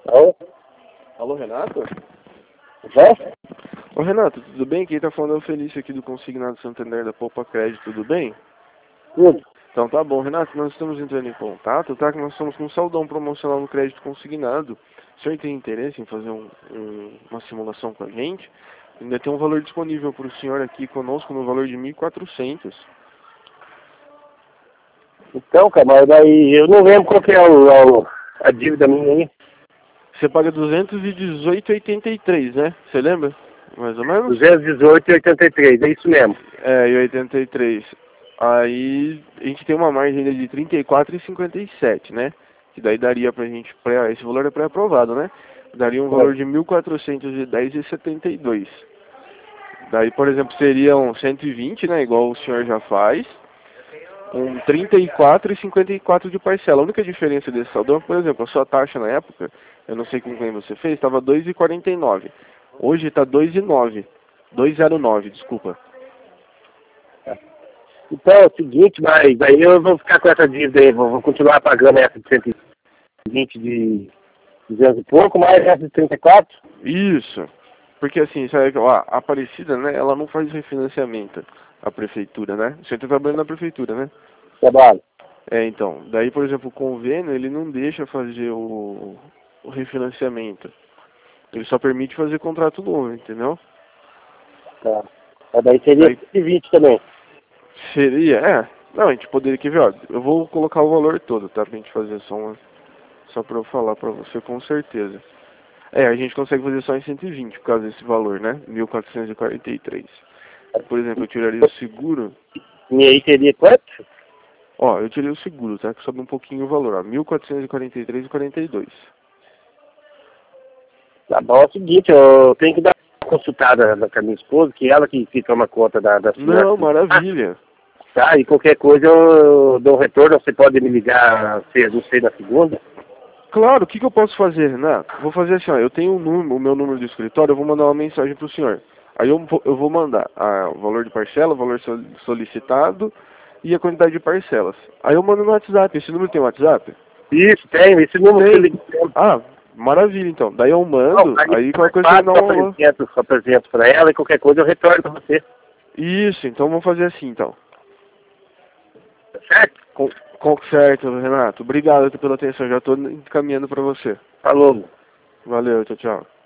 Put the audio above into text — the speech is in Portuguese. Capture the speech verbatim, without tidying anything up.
Alô? Alô, Renato? Já? Ô, Renato, tudo bem? Quem tá falando é o Felício aqui do Consignado Santander da Poupa Crédito, tudo bem? Tudo. Então tá bom, Renato, nós estamos entrando em contato, tá? Que nós estamos com um saldão promocional no crédito consignado. O senhor tem interesse em fazer um, um, uma simulação com a gente? Ainda tem um valor disponível para o senhor aqui conosco no valor de mil e quatrocentos. Então, cara, mas daí eu não lembro qual que é o, o- a dívida minha aí. Você paga duzentos e dezoito reais e oitenta e três, né? Você lembra? Mais ou menos? duzentos e dezoito e oitenta e três, é isso mesmo. É, e oitenta e três. Aí a gente tem uma margem ainda de trinta e quatro e cinquenta e sete, né? Que daí daria pra gente, pré, esse valor é pré-aprovado, né? Daria um valor de mil quatrocentos e dez reais e setenta e dois. Daí, por exemplo, seriam cento e vinte, né? Igual o senhor já faz. Com trinta e quatro e cinquenta e quatro de parcela. A única diferença desse saldão, por exemplo, a sua taxa na época, eu não sei com quem você fez, estava dois reais e quarenta e nove. Hoje está dois reais e nove. dois reais e nove, desculpa. Então é o seguinte, mas daí eu vou ficar com essa dívida aí, vou, vou continuar pagando essa de cento e vinte de duzentos e pouco, mais essa de trinta e quatro. Isso. Porque assim, sabe, ó, a Aparecida, né, ela não faz refinanciamento, a prefeitura, né? Você está trabalhando na prefeitura, né? Trabalho. É, então, daí, por exemplo, o convênio, ele não deixa fazer o, o refinanciamento. Ele só permite fazer contrato novo, entendeu? Tá. Mas daí seria Daí, cento e vinte também. seria, é, não, a gente poderia, quer ver, ó, eu vou colocar o valor todo, tá, pra gente fazer só uma, só pra eu falar pra você com certeza. É, a gente consegue fazer só em cento e vinte por causa desse valor, né, mil quatrocentos e quarenta e três. Por exemplo, eu tiraria o seguro, E aí seria quanto? ó, eu tirei o seguro, tá, que sobe um pouquinho o valor, ó, mil quatrocentos e quarenta e três e quarenta e dois. Tá bom, é o seguinte, eu tenho que dar uma consultada na- com a minha esposa, que ela que, que toma conta da, da senhora. Não, maravilha. Tá, e qualquer coisa eu dou um retorno, você pode me ligar, se- não sei, na segunda. Claro, o que, que eu posso fazer, Renato? Vou fazer assim, ó, eu tenho um número, o meu número do escritório, eu vou mandar uma mensagem pro senhor. Aí eu, vou- eu vou mandar ah, o valor de parcela, o valor sol- solicitado e a quantidade de parcelas. Aí eu mando no WhatsApp. Esse número tem WhatsApp? Isso, tem, esse número que eu Tem. ligo. Ah, maravilha então. Daí eu Não, mando, aí aí mais qualquer coisa você me fácil, dá eu um valor. apresento, eu apresento pra ela e qualquer coisa eu retorno pra você. Isso, então vamos fazer assim então. Tá certo? Com, com, certo, Renato. Obrigado pela atenção, já estou encaminhando para você. Falou. Valeu, tchau, tchau.